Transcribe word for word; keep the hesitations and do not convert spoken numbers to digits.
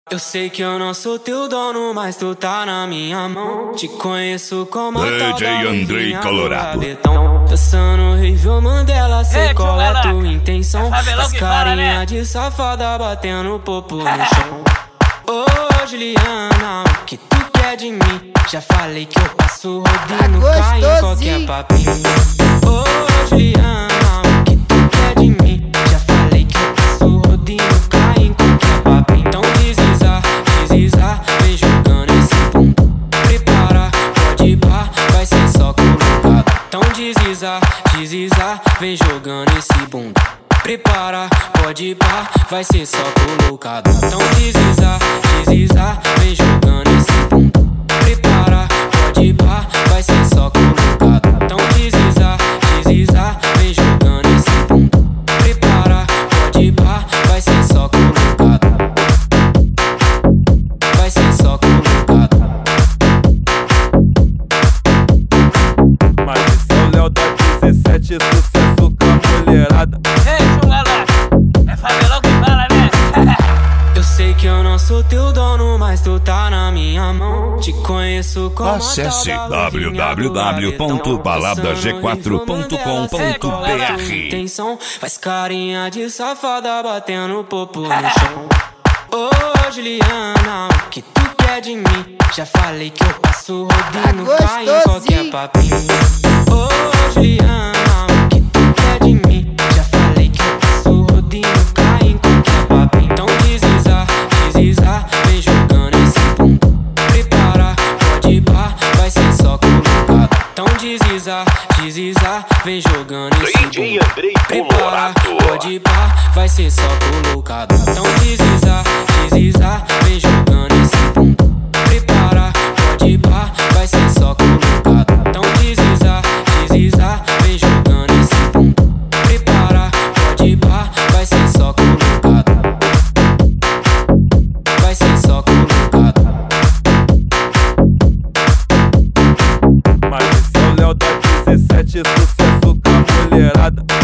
Eu sei que eu não sou teu dono, mas tu tá na minha mão. Te conheço como a D J Andrei Colorado. Dançando horrível Mandela, sei Ei, qual é Tchulala, tua intenção. é As que carinha fala, né? de safada batendo popo no chão. Ô Juliana, o que tu quer de mim? Já falei que eu passo rodando, Tá cai em qualquer gostosinho. papinho. Ô Juliana, o que tu quer de mim? Já falei que eu passo rodando, cai em qualquer papinho. Então desliza, desliza, vem jogando esse bumbum. Prepara, pode ir pá, vai ser só colocado. Então desliza, desliza, vem jogando esse bumbum. Prepara, pode ir pá, vai ser só colocado. Então desliza, desliza, vem jogando esse bumbum. Prepara, pode ir pá, vai ser só colocado. Então desliza, desliza, vem jogando esse bumbum. Prepara, pode ir pá, vai ser só colocado. Vai ser só colocado. Mas esse é o Léo da dezessete, sucesso com a mulherada. Ei, Tchulala, é Fabelão que fala, né? Eu sei que eu não sou teu dono, mas tu tá na minha mão. Te conheço como Acesse w w w ponto balada g quatro ponto com ponto b r. Intenção, faz carinha de safada batendo popo no chão. Ô Juliana, o que tu quer de mim? Já falei que eu passo rodando, Tá cai em qualquer gostosinho. papinho. Ô Juliana, o que tu quer de mim? Já falei que eu passo rodando, cai em qualquer papinho. Então desliza, desliza, vem jogando esse bumbum. Prepara, pode ir pá, vai ser só colocado. Então desliza, desliza, vem jogando esse D J bumbum. Andrei Prepara, Colorado. pode ir pá, vai ser só colocado. Então desliza, desliza, vem jogando esse bumbum. Prepara, pode ir pá, vai ser só colocado. Então desliza, desliza, vem jogando esse bumbum. Prepara, pode ir pá, vai ser só colocado. Vai ser só colocado. Mas esse é o Léo da dezessete, sucesso com a mulherada.